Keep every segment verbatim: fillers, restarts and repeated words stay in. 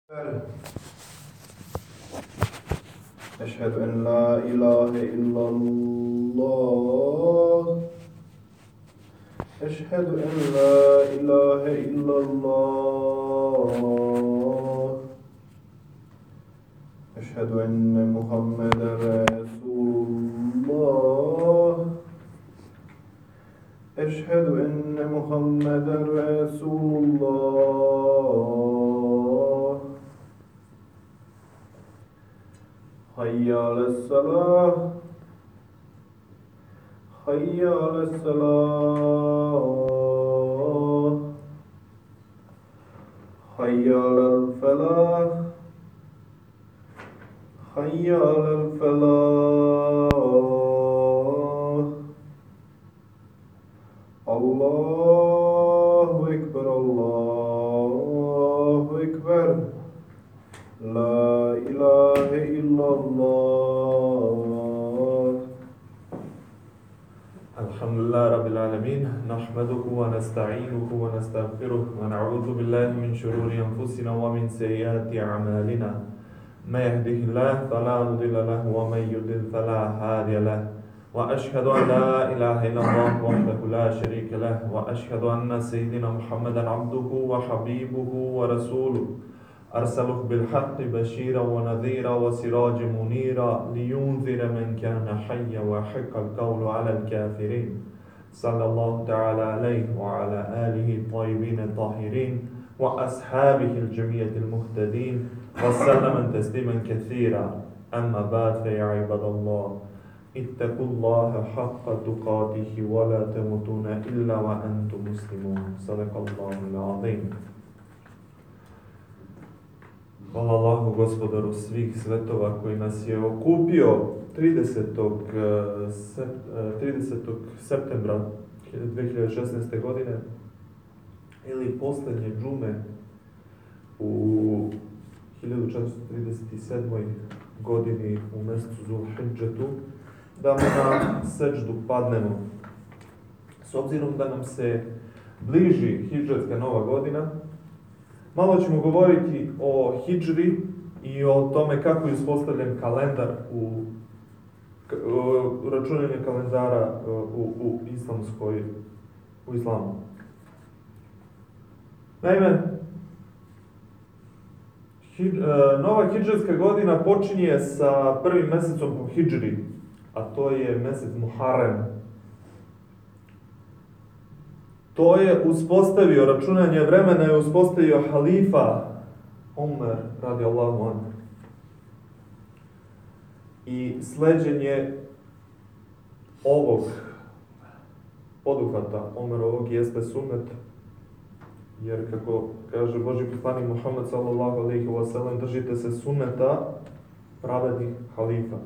أشهد أن لا إله إلا الله أشهد أن لا إله إلا الله أشهد أن محمدا رسول الله أشهد أن محمدا رسول الله حي على الصلاة حي على الصلاة حي على الفلاح حي على الفلاح الله أكبر الله أكبر لا إله إلا الله. الحمد لله رب العالمين نحمده ونستعينه ونستغفره ونعوذ بالله من شرور أنفسنا ومن سيئات أعمالنا من يهده الله فلا مضل له ومن يضلل فلا هادي له وأشهد أن لا إله إلا الله وحده لا شريك له وأشهد أن سيدنا محمدا عبده وحبيبه ورسوله أرسله بالحق بشيرا ونذيرا وسراجا منيرا لينذر من كان حيا ويحق القول على الكافرين صلى الله تعالى عليه وعلى آله الطيبين الطاهرين وأصحابه الجميع المهتدين وسلم تسليما كثيرا. أما بعد فيا عباد الله اتقوا الله حق تقاته ولا تموتون إلا وأنتم مسلمون. صدق الله العظيم. Hvala Allahu, gospodaru svih svetova, koji nas je okupio tridesetog septembra dve hiljade šesnaeste. godine ili posljednje džume u hiljadu četiristo trideset sedmoj. godini u mjesecu Zulhidžetu, da mu na seđdu padnemo. S obzirom da nam se bliži hidžetska nova godina, malo ćemo govoriti o hidžri i o tome kako je uspostavljen kalendar u, u računanju kalendara u, u islamskoj, u islamu. Naime, hid, nova hidžetska godina počinje sa prvim mjesecom po hidžri, a to je mjesec Muharrem. To je uspostavio, računanje vremena je uspostavio halifa Omer radijallahu anhu. I sleđenje ovog poduhvata Omerovog jeste sunnet, jer kako kaže Božji poslanik Muhammed sallallahu alejhi ve sellem, držite se sunneta pravednih halifa.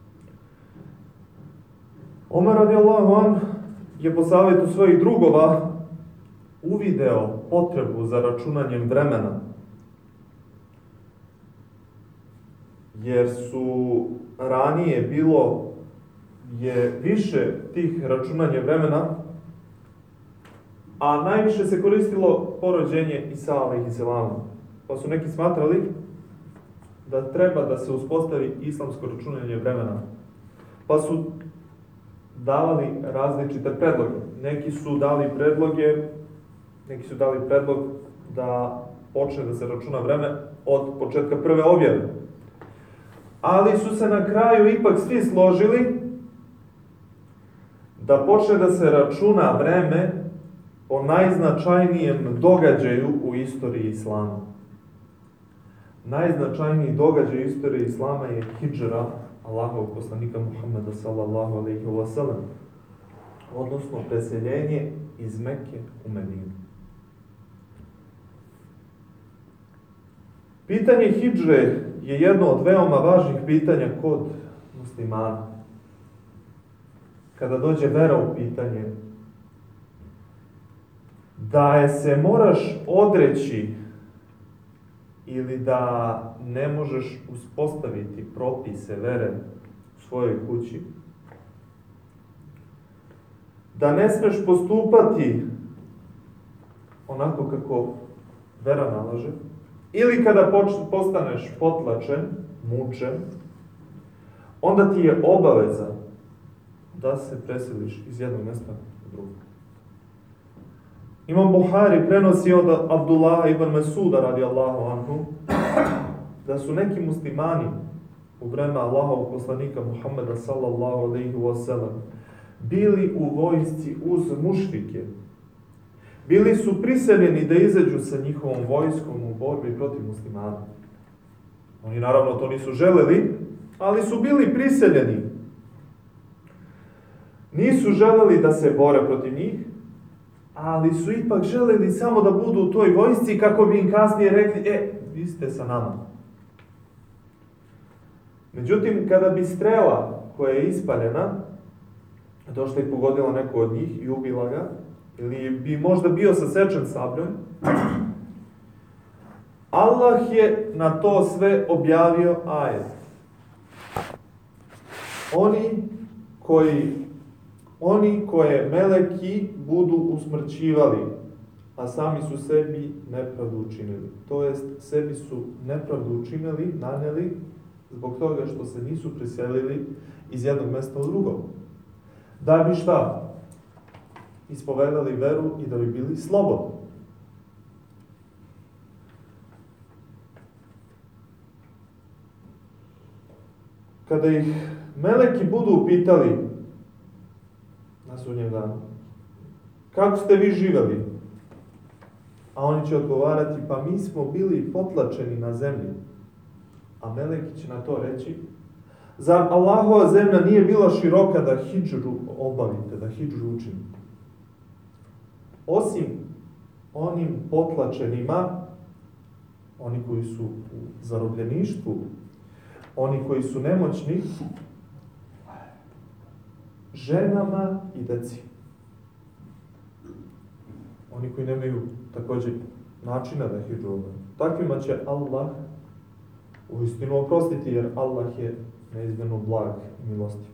Omer radijallahu anhu je po savjetu svojih drugova uvideo potrebu za računanjem vremena, jer su ranije bilo je više tih računanja vremena, a najviše se koristilo porođenje Isa alejhi selam. Pa su neki smatrali da treba da se uspostavi islamsko računanje vremena. Pa su davali različite predloge. Neki su dali predloge, neki su dali predlog da počne da se računa vreme od početka prve objave. Ali su se na kraju ipak svi složili da počne da se računa vreme po najznačajnijem događaju u istoriji islama. Najznačajniji događaj u istoriji islama je hidžra Allahovog poslanika Muhammeda sallallahu alejhi ve sellem, odnosno preseljenje iz Mekke u Medinu. Pitanje hidžre je jedno od veoma važnih pitanja kod muslimana. Kada dođe vera u pitanje, da je se moraš odreći ili da ne možeš uspostaviti propise vere u svojoj kući, da ne smeš postupati onako kako vera nalaže, ili kada postaneš potlačen, mučen, onda ti je obaveza da se preseliš iz jednog mjesta u drugo. Imam Buhari prenosi od Abdullah ibn Mesuda radijallahu anhu da su neki muslimani u vreme Allahovog poslanika Muhammeda sallallahu alejhi ve sellem bili u vojsci uz mušrike. Bili su prisiljeni da izađu sa njihovom vojskom u borbi protiv muslimana. Oni naravno to nisu želeli, ali su bili prisiljeni. Nisu želeli da se bore protiv njih, ali su ipak želeli samo da budu u toj vojsci kako bi im kasnije rekli, e, vi ste sa nama. Međutim, kada bi strela koja je ispaljena došla i pogodila neko od njih i ubila ga, ili bi možda bio sasečen sabljom, Allah je na to sve objavio ajet. Oni koji, oni koje meleki budu usmrćivali, a sami su sebi nepravdu učinili. To jest, sebi su nepravdu učinili, nanijeli, zbog toga što se nisu preselili iz jednog mjesta u drugo. Da bi šta? Ispovedali veru i da bi bili slobodni. Kada ih meleki budu upitali na sudnjem danu, kako ste vi živjeli? A oni će odgovarati, pa mi smo bili potlačeni na zemlji. A meleki će na to reći, zar Allahova zemlja nije bila široka da hidžru obavite, da hidžru učinite? Osim onim potlačenima, oni koji su u zarobljeništvu, oni koji su nemoćni, ženama i deci. Oni koji nemaju također načina da hidžu obavite. Takvima će Allah uistinu oprostiti, jer Allah je neizmjerno blag i milostiv.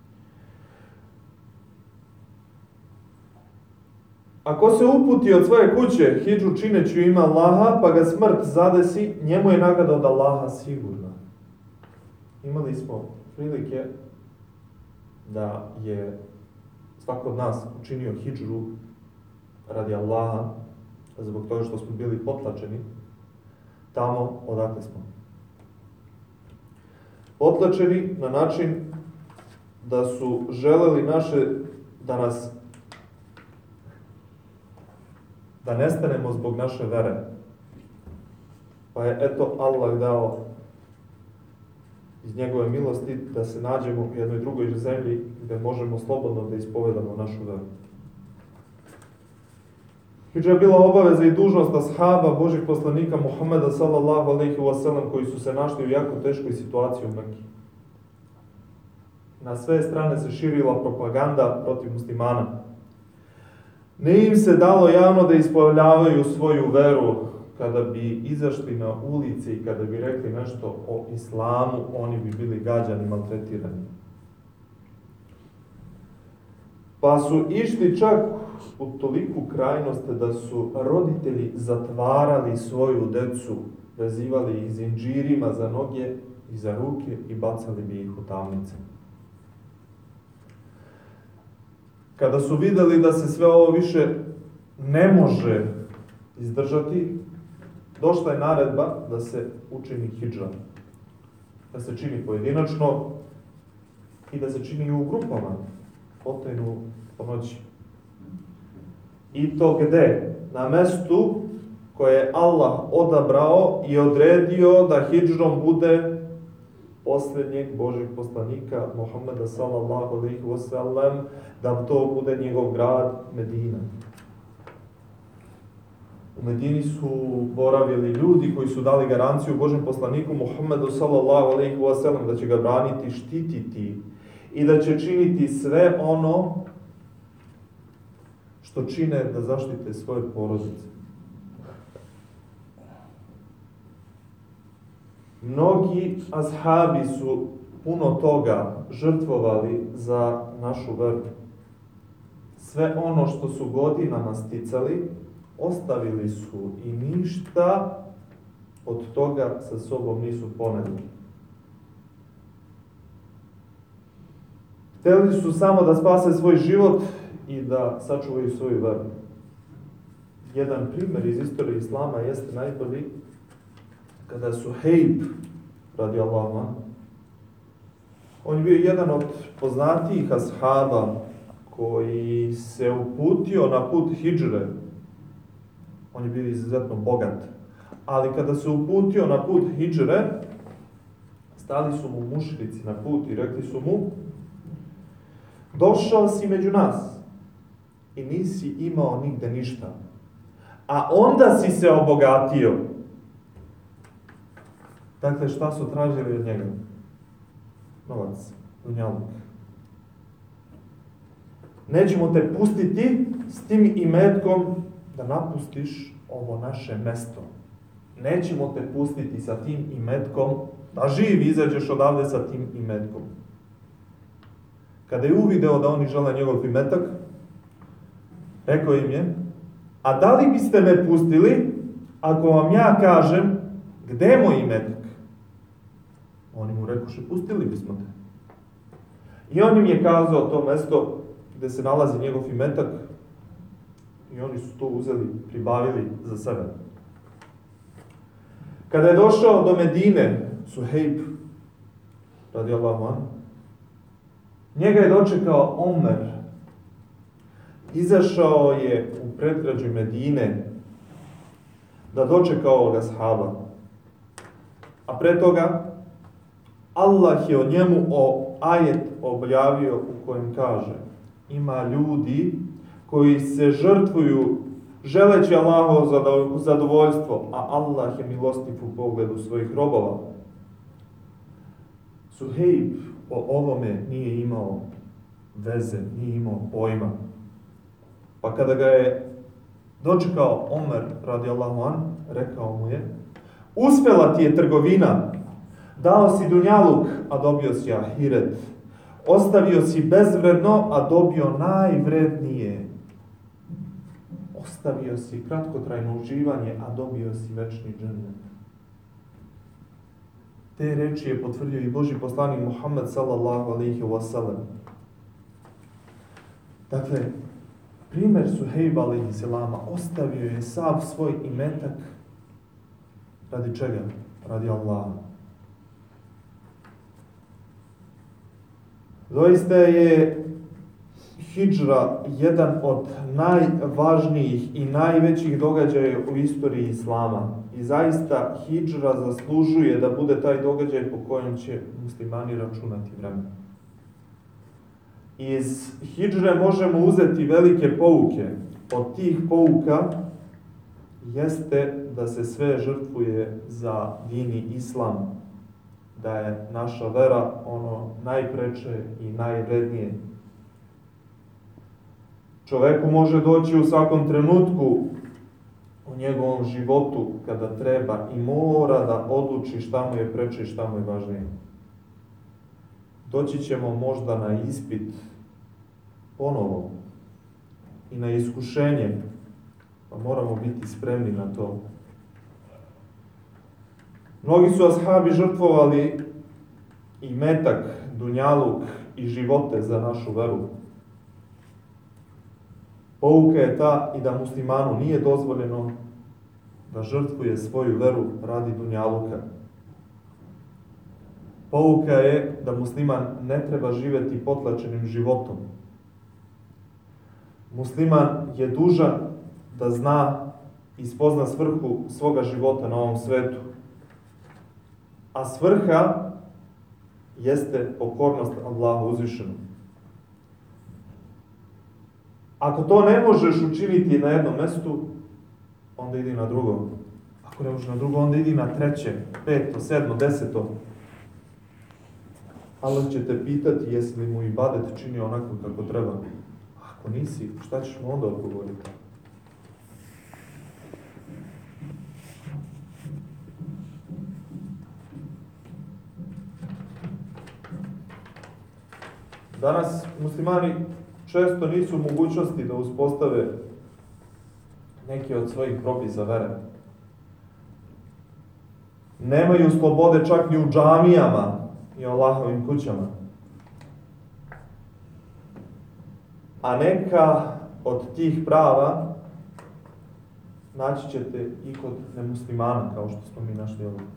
Ako se uputi od svoje kuće hidžu čineći u ime Allaha, pa ga smrt zadesi, njemu je nagrada od Allaha sigurna. Imali smo prilike da je svako od nas učinio hidžu radi Allaha, zbog toga što smo bili potlačeni tamo odakle smo. Potlačeni na način da su želeli naše, da nas, da nestanemo zbog naše vere. Pa je eto Allah dao iz njegove milosti da se nađemo u jednoj drugoj zemlji gdje možemo slobodno da ispovedamo našu veru. Hidža je bila obaveza i dužnost ashaba Božih poslanika Muhammeda sallallahu alejhi ve sellem koji su se našli u jako teškoj situaciji u Mekki. Na sve strane se širila propaganda protiv muslimana. Ne im se dalo javno da ispoljavaju svoju veru. Kada bi izašli na ulici i kada bi rekli nešto o islamu, oni bi bili gađani, maltretirani. Pa su išli čak u toliku krajnost da su roditelji zatvarali svoju decu, vezivali ih zinđirima za noge i za ruke i bacali bi ih u tamnice. Kada su vidjeli da se sve ovo više ne može izdržati, došla je naredba da se učini hidža. Da se čini pojedinačno i da se čini u grupama, potajnu po noći. I to gde? Na mestu koje je Allah odabrao i odredio da hidžrom bude posljednjeg Božeg poslanika Muhammeda sallallahu alejhi ve sellem, da to bude njegov grad Medina. U Medini su boravili ljudi koji su dali garanciju Božem poslaniku Muhammedu sallallahu alejhi ve sellem da će ga braniti, štititi i da će činiti sve ono što čine da zaštite svoje porodice. Mnogi ashabi su puno toga žrtvovali za našu veru. Sve ono što su godinama sticali, ostavili su i ništa od toga sa sobom nisu poneli. Htjeli su samo da spase svoj život i da sačuvaju svoju veru. Jedan primjer iz istorije Islama jeste najbolji kada Suhejb, radijallahu anhu, on je bio jedan od poznatijih ashaba koji se uputio na put hidžre. On je bio izuzetno bogat. Ali kada se uputio na put hidžre, stali su mu mušrici na put i rekli su mu: došao si među nas i nisi imao nigde ništa, a onda si se obogatio. Dakle, šta su tražili od njega? Novac, dunjaluk. Nećemo te pustiti s tim imetkom da napustiš ovo naše mesto. Nećemo te pustiti sa tim imetkom da živ izađeš odavde sa tim imetkom. Kada je uvideo da oni žele njegov imetak, rekao im je: a da li biste me pustili ako vam ja kažem gde je moj imetak? Oni mu rekoše: pustili bismo te. I on im je kazao to mesto gde se nalazi njegov imetak i oni su to uzeli, pribavili za sebe. Kada je došao do Medine, Suhejb, radijallahu anhu, njega je dočekao Omer. Izašao je u predgrađu Medine da dočeka ovoga ashaba. A pre toga, Allah je o njemu o ajet objavio u kojem kaže: ima ljudi koji se žrtvuju želeći Allahovo zadovoljstvo, a Allah je milostiv u pogledu svojih robova. Suhejb o ovome nije imao veze, nije imao pojma. Pa kada ga je dočekao Omer, radijallahu anhu, rekao mu je: uspjela ti je trgovina, dao si dunjaluk, a dobio si ahiret. Ostavio si bezvredno, a dobio najvrednije. Ostavio si kratkotrajno uživanje, a dobio si večni džennet. Te reči je potvrdio i Božji poslanik Muhammed sallallahu alejhi ve sellem. Dakle, primjer Suhejba alejhi selama, ostavio je sav svoj imetak radi čega? Radi Allaha. Doista je hidžra jedan od najvažnijih i najvećih događaja u istoriji Islama. I zaista hidžra zaslužuje da bude taj događaj po kojem će muslimani računati vremena. Iz hidžre možemo uzeti velike pouke. Od tih pouka jeste da se sve žrtvuje za dini Islam, da je naša vera ono najpreče i najvrednije. Čoveku može doći u svakom trenutku u njegovom životu kada treba i mora da odluči šta mu je preče i šta mu je važnije. Doći ćemo možda na ispit ponovo i na iskušenje, pa moramo biti spremni na to. Mnogi su ashabi žrtvovali imetak, dunjaluk i živote za našu veru. Pouka je ta i da muslimanu nije dozvoljeno da žrtvuje svoju veru radi dunjaluka. Pouka je da musliman ne treba živjeti potlačenim životom. Musliman je dužan da zna i spozna svrhu svoga života na ovom svetu. A svrha jeste pokornost Allahu uzvišenom. Ako to ne možeš učiniti na jednom mjestu, onda idi na drugo. Ako ne možeš na drugo, onda idi na treće, peto, sedmo, deseto. Allah će te pitati jesi li mu ibadet činio onako kako treba. Ako nisi, šta ćeš mu onda odgovoriti? Danas muslimani često nisu u mogućnosti da uspostave neke od svojih propisa vere. Nemaju slobode čak ni u džamijama i Allahovim kućama. A neka od tih prava naći ćete i kod nemuslimana, kao što smo mi našli ovdje.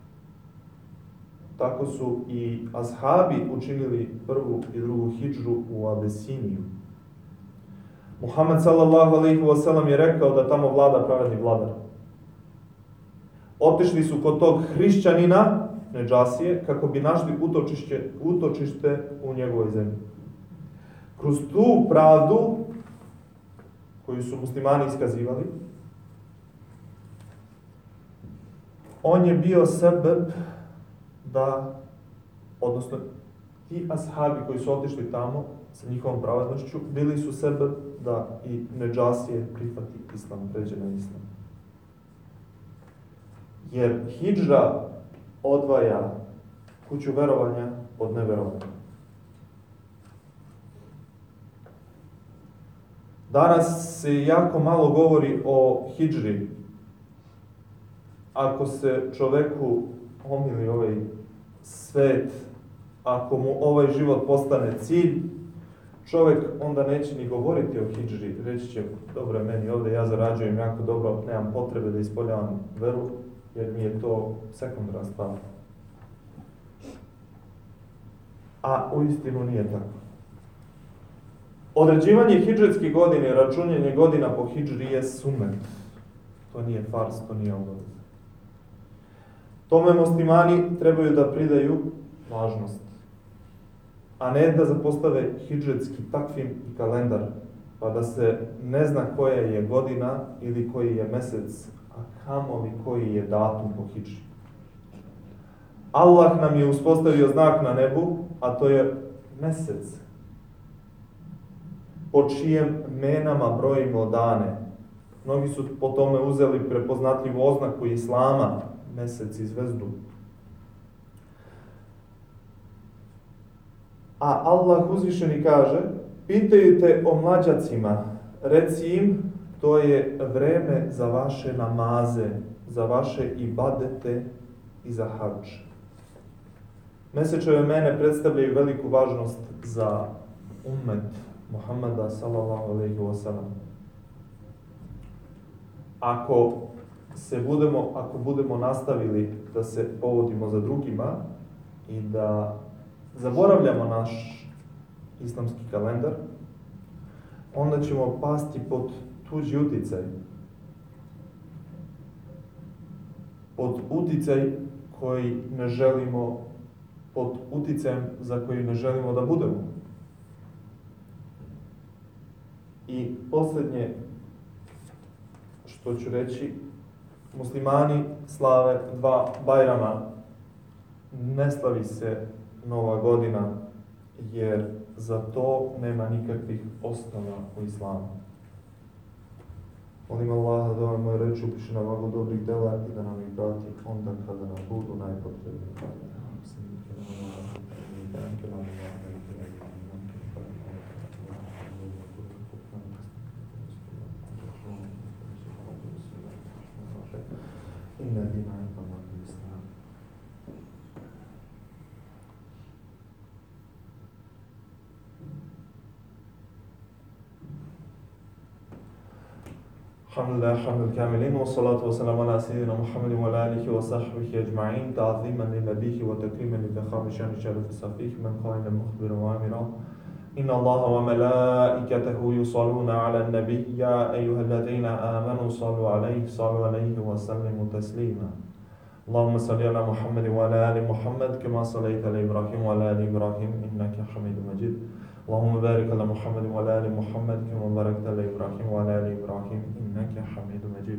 Tako su i ashabi učinili prvu i drugu hidžru u Abesiniju. Muhammed sallallahu alejhi ve sellem je rekao da tamo vlada pravedni vladar. Otišli su kod tog hrišćanina, Nedžasije, kako bi našli utočište, utočište u njegovoj zemlji. Kroz tu pravdu koju su muslimani iskazivali, on je bio sebeb da, odnosno ti ashabi koji su otišli tamo sa njihovom pravednošću, bili su sebeb da i Nedžasije prihvati islam, pređe na islam. Jer hidžra odvaja kuću verovanja od neverovanja. Danas se jako malo govori o hidžri. Ako se čoveku omili ovaj svet, ako mu ovaj život postane cilj, čovjek onda neće ni govoriti o hidžri. Reći će, dobro je meni ovdje, ja zarađujem jako dobro, nemam potrebe da ispoljavam veru, jer mi je to sekundarna stvar. A uistinu nije tako. Određivanje hidžretske godine, računanje godina po hidžri je sunnet. To nije fars, to nije obaveza. Tome muslimani trebaju da pridaju važnost, a ne da zapostave hidžretski takvim i kalendar, pa da se ne zna koja je godina ili koji je mesec, a kamoli koji je datum po hidžri. Allah nam je uspostavio znak na nebu, a to je mesec, po čijem menama brojimo dane. Mnogi su po tome uzeli prepoznatljivu oznaku islama, mesec i zvezdu. A Allah uzvišeni kaže, pitaju te o mlađacima, reci im, to je vreme za vaše namaze, za vaše ibadete i za hadž. Mesečeve mene predstavljaju veliku važnost za ummet Muhammeda sallallahu alejhi ve sellem. Ako se budemo, ako budemo nastavili da se povodimo za drugima i da zaboravljamo naš islamski kalendar, onda ćemo pasti pod tuđi uticaj. Pod uticaj koji ne želimo, pod uticajem za koji ne želimo da budemo. I posljednje što ću reći, muslimani slave dva Bajrama. Ne slavi se Nova godina, jer za to nema nikakvih osnova u islamu. Molim Allaha da vam moje reči upiše na vagu dobrih dela i da nam ih vrati onda kada nam budu najpotrebniji. Inna dina inda Islam. Alhamdulillah, hamdul kamilin, wa salatu wa salam ala sayyidina Muhammadin wa ala alihi wa sahbihi ajma'in, ta'ziman li nabihi wa takriman li dakhami shani sharif safih, man qa'ina mukhbiran wa amira. إن الله وملائكته يصلون على النبي يا أيها الذين آمنوا صلوا عليه صلوا عليه وسلموا تسليما اللهم صل على محمد وعلى آل محمد كما صليت على إبراهيم وعلى آل إبراهيم إنك حميد مجيد اللهم بارك على محمد وعلى آل محمد كما باركت على إبراهيم وعلى آل إبراهيم إنك حميد مجيد.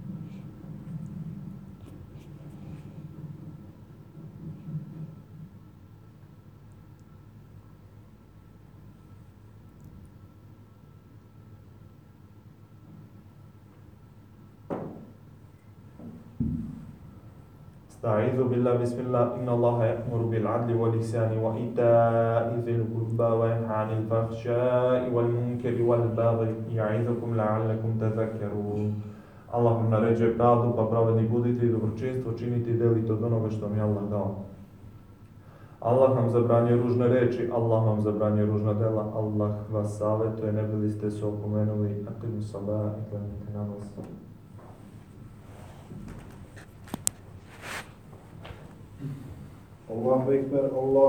أعوذ بالله بسم الله إن الله يأمر بالعدل والإحسان وإيتاء ذي القربى وينهى عن الفحشاء والمنكر والبغي يعظكم لعلكم تذكرون Allah vam naređuje pravdu, pa pravedni budite i dobročinstvo činite i delite od onoga što vam je Allah dao. Allah vam zabranjuje ružne reči, Allah vam zabranjuje ružna dela, Allah vas savjetuje, ne bili ste se opomenuli, aqimu salat i klanjajte namaz. Allahu Ekber, Allah